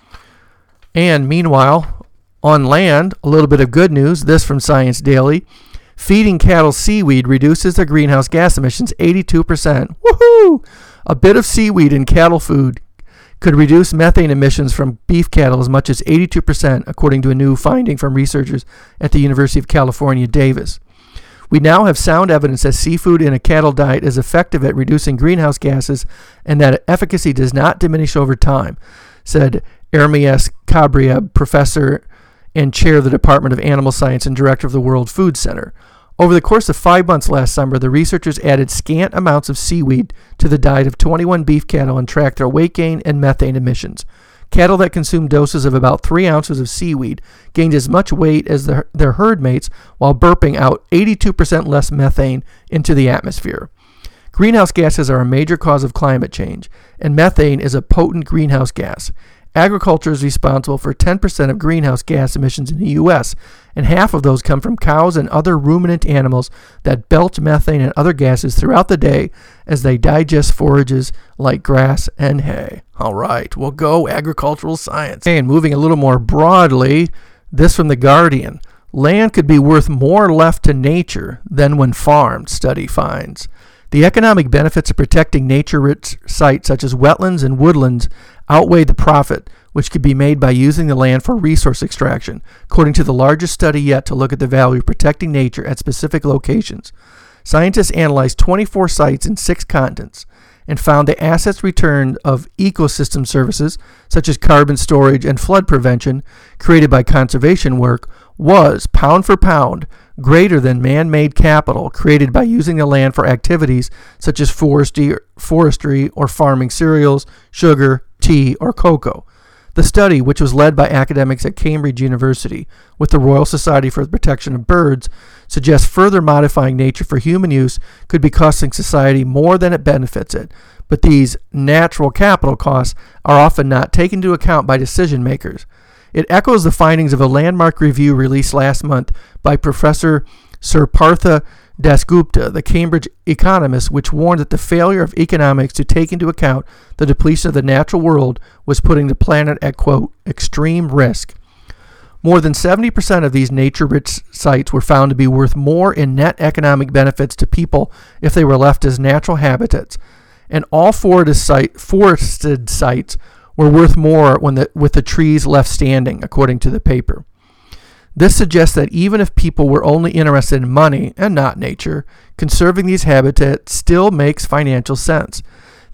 And meanwhile, on land, a little bit of good news, this from Science Daily. Feeding cattle seaweed reduces their greenhouse gas emissions eighty-two percent. Woohoo! A bit of seaweed in cattle food could reduce methane emissions from beef cattle as much as eighty-two percent, according to a new finding from researchers at the University of California, Davis. We now have sound evidence that seafood in a cattle diet is effective at reducing greenhouse gases and that efficacy does not diminish over time, said Hermes Cabriab, professor and chair of the Department of Animal Science and director of the World Food Center. Over the course of five months last summer, the researchers added scant amounts of seaweed to the diet of twenty-one beef cattle and tracked their weight gain and methane emissions. Cattle that consumed doses of about three ounces of seaweed gained as much weight as their, their herd mates while burping out eighty-two percent less methane into the atmosphere. Greenhouse gases are a major cause of climate change, and methane is a potent greenhouse gas. Agriculture is responsible for ten percent of greenhouse gas emissions in the U S, and half of those come from cows and other ruminant animals that belch methane and other gases throughout the day as they digest forages like grass and hay. All right, we'll go agricultural science. And moving a little more broadly, this from The Guardian. Land could be worth more left to nature than when farmed, study finds. The economic benefits of protecting nature-rich sites such as wetlands and woodlands outweigh the profit which could be made by using the land for resource extraction, according to the largest study yet to look at the value of protecting nature at specific locations. Scientists analyzed twenty-four sites in six continents and found the assets return of ecosystem services such as carbon storage and flood prevention created by conservation work was, pound for pound, greater than man-made capital created by using the land for activities such as forestry, forestry or farming cereals, sugar, tea, or cocoa. The study, which was led by academics at Cambridge University with the Royal Society for the Protection of Birds, suggests further modifying nature for human use could be costing society more than it benefits it. But these natural capital costs are often not taken into account by decision makers. It echoes the findings of a landmark review released last month by Professor Sir Partha Dasgupta, the Cambridge economist, which warned that the failure of economics to take into account the depletion of the natural world was putting the planet at, quote, extreme risk. More than seventy percent of these nature-rich sites were found to be worth more in net economic benefits to people if they were left as natural habitats, and all forested, site, forested sites were worth more when the, with the trees left standing, according to the paper. This suggests that even if people were only interested in money and not nature, conserving these habitats still makes financial sense.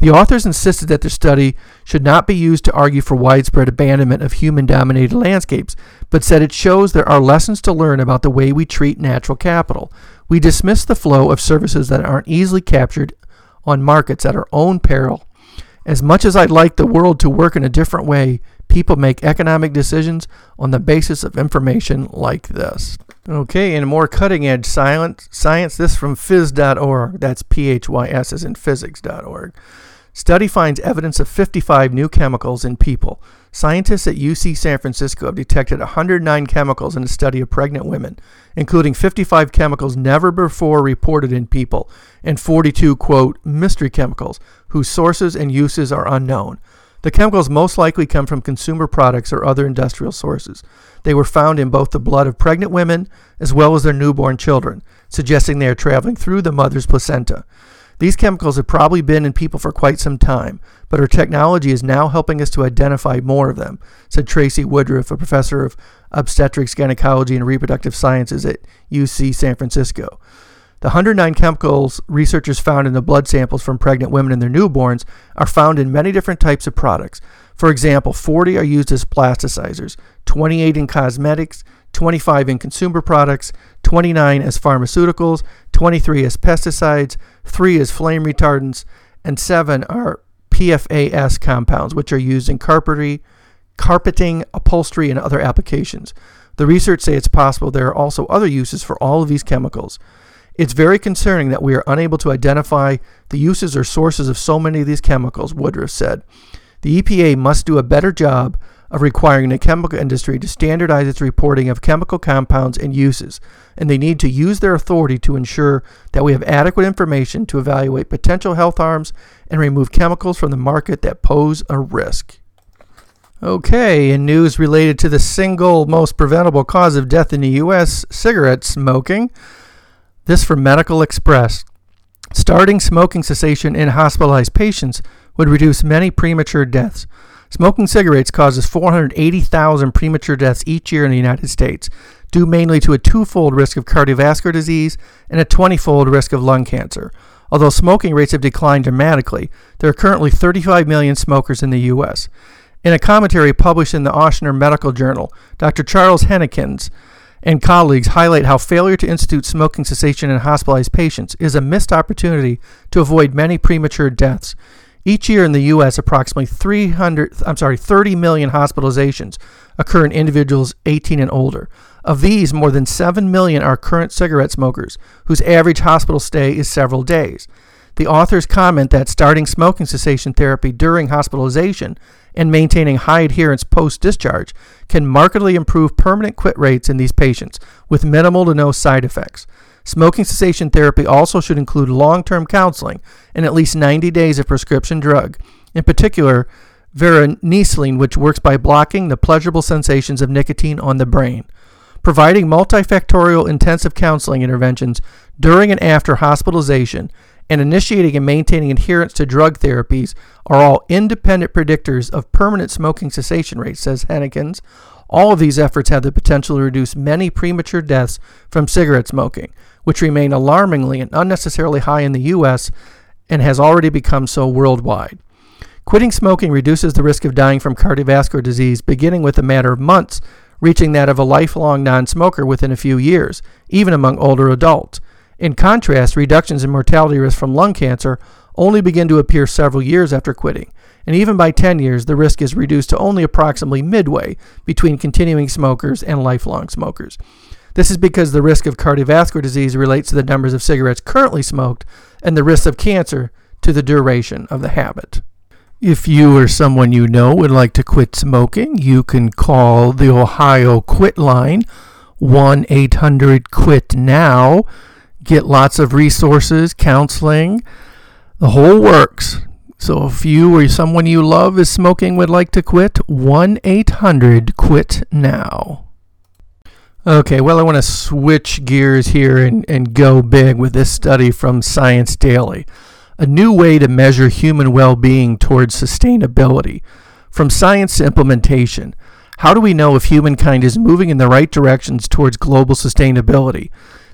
The authors insisted that their study should not be used to argue for widespread abandonment of human-dominated landscapes, but said it shows there are lessons to learn about the way we treat natural capital. We dismiss the flow of services that aren't easily captured on markets at our own peril. As much as I'd like the world to work in a different way, people make economic decisions on the basis of information like this. Okay, in more cutting-edge science, science, this from phys dot org. That's P H Y S as in physics dot org. Study finds evidence of fifty-five new chemicals in people. Scientists at U C San Francisco have detected one hundred nine chemicals in a study of pregnant women, including fifty-five chemicals never before reported in people, and forty-two, quote, mystery chemicals, whose sources and uses are unknown. The chemicals most likely come from consumer products or other industrial sources. They were found in both the blood of pregnant women as well as their newborn children, suggesting they are traveling through the mother's placenta. These chemicals have probably been in people for quite some time, but our technology is now helping us to identify more of them, said Tracy Woodruff, a professor of obstetrics, gynecology, and reproductive sciences at U C San Francisco. The one hundred nine chemicals researchers found in the blood samples from pregnant women and their newborns are found in many different types of products. For example, forty are used as plasticizers, twenty-eight in cosmetics, twenty-five in consumer products, twenty-nine as pharmaceuticals, twenty-three as pesticides, three as flame retardants, and seven are P F A S compounds, which are used in carpentry, carpeting, upholstery, and other applications. The research say it's possible there are also other uses for all of these chemicals. It's very concerning that we are unable to identify the uses or sources of so many of these chemicals, Woodruff said. The E P A must do a better job of requiring the chemical industry to standardize its reporting of chemical compounds and uses, and they need to use their authority to ensure that we have adequate information to evaluate potential health harms and remove chemicals from the market that pose a risk. Okay, in news related to the single most preventable cause of death in the U S, cigarette smoking. This from Medical Express. Starting smoking cessation in hospitalized patients would reduce many premature deaths. Smoking cigarettes causes four hundred eighty thousand premature deaths each year in the United States, due mainly to a twofold risk of cardiovascular disease and a twenty-fold risk of lung cancer. Although smoking rates have declined dramatically, there are currently thirty-five million smokers in the U S. In a commentary published in the Ochsner Medical Journal, Doctor Charles Hennekins and colleagues highlight how failure to institute smoking cessation in hospitalized patients is a missed opportunity to avoid many premature deaths. Each year in the U S, approximately three hundred, I'm sorry, thirty million hospitalizations occur in individuals eighteen and older. Of these, more than seven million are current cigarette smokers, whose average hospital stay is several days. The authors comment that starting smoking cessation therapy during hospitalization and maintaining high adherence post-discharge can markedly improve permanent quit rates in these patients with minimal to no side effects. Smoking cessation therapy also should include long-term counseling and at least ninety days of prescription drug, in particular varenicline, which works by blocking the pleasurable sensations of nicotine on the brain. Providing multifactorial intensive counseling interventions during and after hospitalization and initiating and maintaining adherence to drug therapies are all independent predictors of permanent smoking cessation rates, says Hennekins. All of these efforts have the potential to reduce many premature deaths from cigarette smoking, which remain alarmingly and unnecessarily high in the U S and has already become so worldwide. Quitting smoking reduces the risk of dying from cardiovascular disease beginning with a matter of months, reaching that of a lifelong non-smoker within a few years, even among older adults. In contrast, reductions in mortality risk from lung cancer only begin to appear several years after quitting, and even by ten years, the risk is reduced to only approximately midway between continuing smokers and lifelong smokers. This is because the risk of cardiovascular disease relates to the numbers of cigarettes currently smoked and the risk of cancer to the duration of the habit. If you or someone you know would like to quit smoking, you can call the Ohio Quit Line, one eight hundred quit now. Get lots of resources, counseling, the whole works. So if you or someone you love is smoking would like to quit, one eight hundred quit now. Okay, well, I want to switch gears here and, and go big with this study from Science Daily. A new way to measure human well-being towards sustainability. From science to implementation. How do we know if humankind is moving in the right directions towards global sustainability?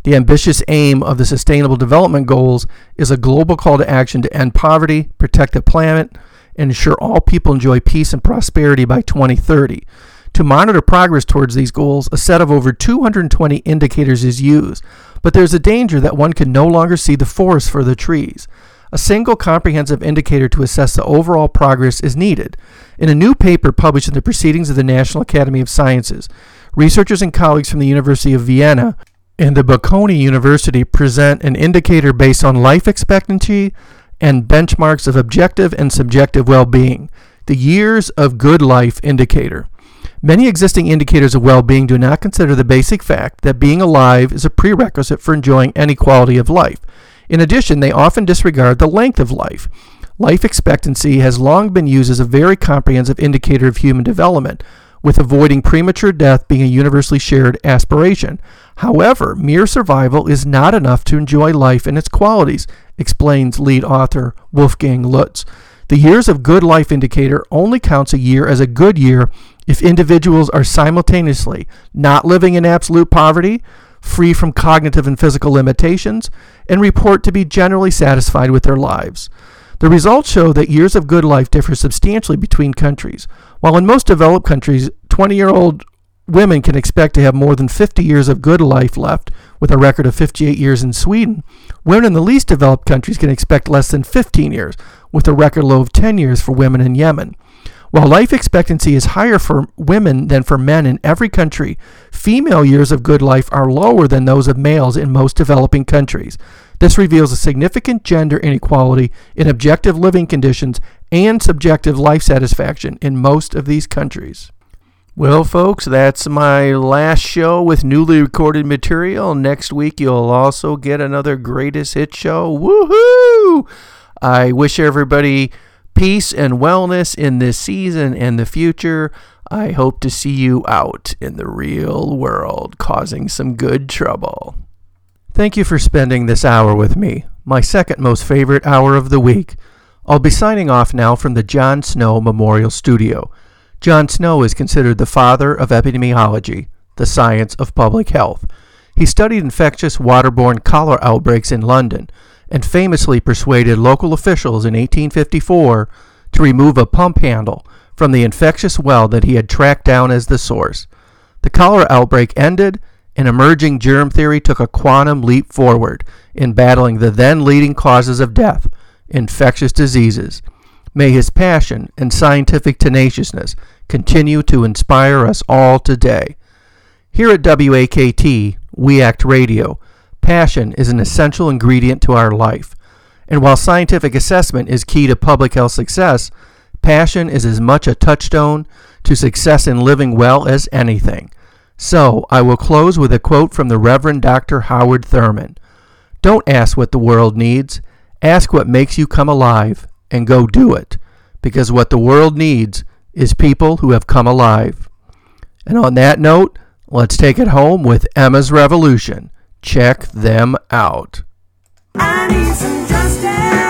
The ambitious aim of the Sustainable Development Goals is a global call to action to end poverty, protect the planet, and ensure all people enjoy peace and prosperity by twenty thirty. To monitor progress towards these goals, a set of over two hundred twenty indicators is used, but there's a danger that one can no longer see the forest for the trees. A single comprehensive indicator to assess the overall progress is needed. In a new paper published in the Proceedings of the National Academy of Sciences, researchers and colleagues from the University of Vienna and the Bocconi University present an indicator based on life expectancy and benchmarks of objective and subjective well-being, the Years of Good Life indicator. Many existing indicators of well-being do not consider the basic fact that being alive is a prerequisite for enjoying any quality of life. In addition, they often disregard the length of life. Life expectancy has long been used as a very comprehensive indicator of human development, with avoiding premature death being a universally shared aspiration. However, mere survival is not enough to enjoy life and its qualities, explains lead author Wolfgang Lutz. The Years of Good Life indicator only counts a year as a good year if individuals are simultaneously not living in absolute poverty, free from cognitive and physical limitations, and report to be generally satisfied with their lives. The results show that years of good life differ substantially between countries. While in most developed countries, twenty-year-old women can expect to have more than fifty years of good life left, with a record of fifty-eight years in Sweden, women in the least developed countries can expect less than fifteen years, with a record low of ten years for women in Yemen. While life expectancy is higher for women than for men in every country, female years of good life are lower than those of males in most developing countries. This reveals a significant gender inequality in objective living conditions and subjective life satisfaction in most of these countries. Well, folks, that's my last show with newly recorded material. Next week, you'll also get another greatest hit show. Woohoo! I wish everybody peace and wellness in this season and the future. I hope to see you out in the real world causing some good trouble. Thank you for spending this hour with me, my second most favorite hour of the week. I'll be signing off now from the John Snow Memorial Studio. John Snow is considered the father of epidemiology, the science of public health. He studied infectious waterborne cholera outbreaks in London and famously persuaded local officials in eighteen fifty-four to remove a pump handle from the infectious well that he had tracked down as the source. The cholera outbreak ended, and emerging germ theory took a quantum leap forward in battling the then leading causes of death, infectious diseases. May his passion and scientific tenaciousness continue to inspire us all today. Here at W A K T, We Act Radio, passion is an essential ingredient to our life. And while scientific assessment is key to public health success, passion is as much a touchstone to success in living well as anything. So, I will close with a quote from the Reverend Doctor Howard Thurman. Don't ask what the world needs. Ask what makes you come alive, and go do it. Because what the world needs is people who have come alive. And on that note, let's take it home with Emma's Revolution. Check them out. I need some justice.